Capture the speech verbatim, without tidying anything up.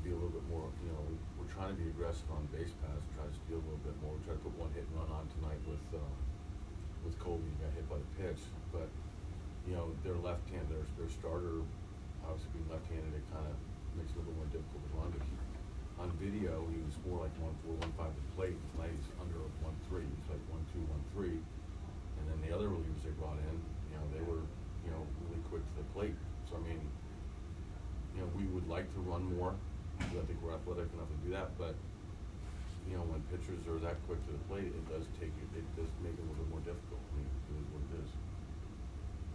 be a little bit more, you know, we, we're trying to be aggressive on base paths, try to steal a little bit more. We try to put one hit and run on tonight with uh, with Colby, who got hit by the pitch. But, you know, their left-hand, their, their starter, obviously being left-handed, it kind of makes it a little more difficult to run. But he, on video, he was more like one four, one five at the plate. Tonight he's under one three. He's like one two, one three. And then the other relievers they brought in, you know, they were, you know, really quick to the plate. So, I mean, you know, we would like to run more. I think we're athletic enough to do that, but you know, when pitchers are that quick to the plate, it does take it, it does make it a little bit more difficult. I mean, it is what it is.